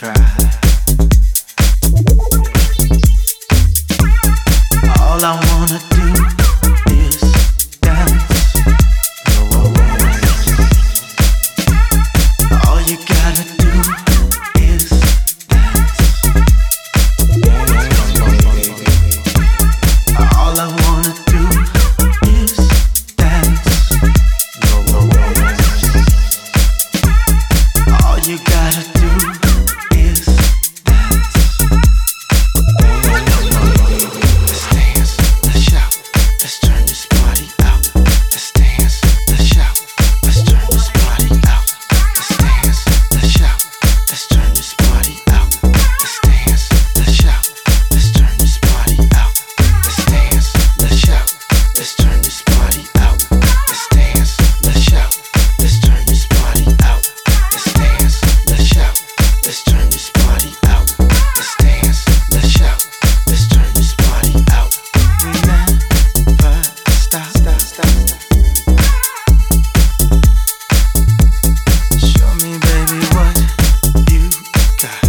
try. All I wanna do is dance your way. All you gotta do is dance. All I wanna do is dance your way. All you gotta do is dance. Let's dance, let's shout, let's turn this party out. Let's dance, let's shout, let's turn this party out. Let's dance, let's shout, let's turn this party out. Let's dance, let's shout, let's turn this party out. Let's dance, let's shout, let's turn this party out. Let's dance, let's shout, let's turn this party out. Let's dance, let's shout, let's turn this party out. Let's dance, let's shout, let's turn this party out. We never stop. Show me, baby, what you got.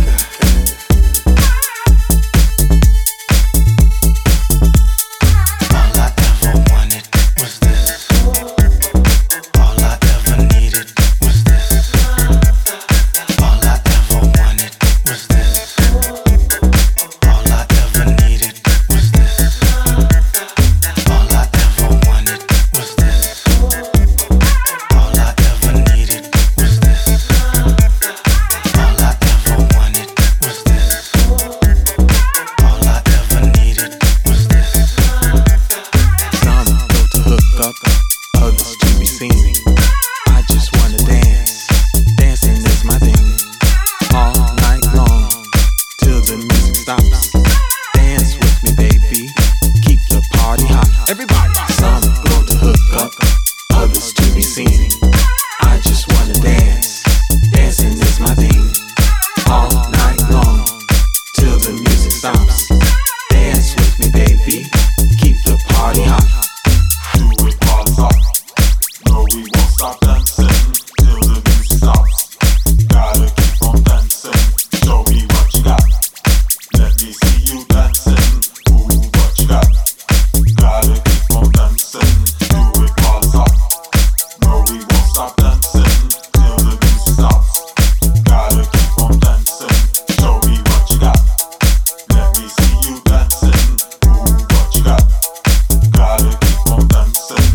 All I ever wanted was this. All I ever needed was this. All I ever wanted was this. All I ever needed was this. All I ever wanted was this. All I ever needed was this. All I ever wanted was this. All I ever needed was this. Some built to hook up, others to be seen. I just wanna dance, dancing is my thing. All night long, till the music stops. Dance with me, baby, keep the party hot. Everybody! Some built to hook up, others to be seen. I just wanna dance, dancing is my thing. All night long, till the music stops. Dance with me, baby, keep the party hot. Do it all stop. No, we won't stop dancing till the music stops. Gotta keep on dancing. Show me what you got. Let me see you dancing. Ooh, what you got? Gotta keep on dancing. Do it all stop. No, we won't stop dancing till the music stops. Gotta keep on dancing. Show me what you got. Let me see you dancing. Ooh, what you got? Gotta keep on dancing.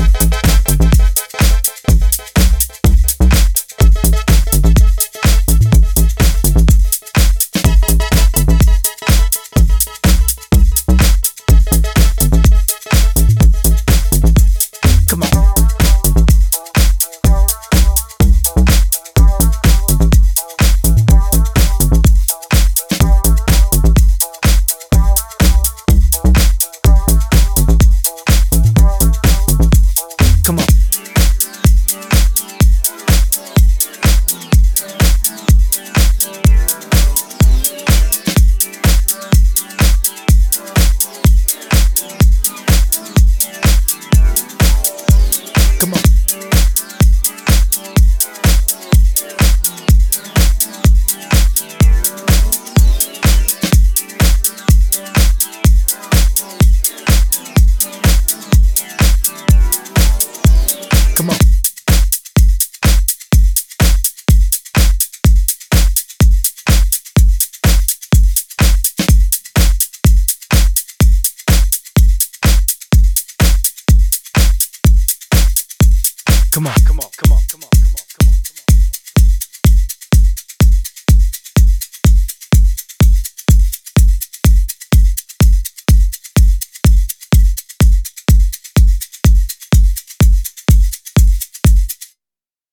Come on. Come on. Come on. Come on. Come on.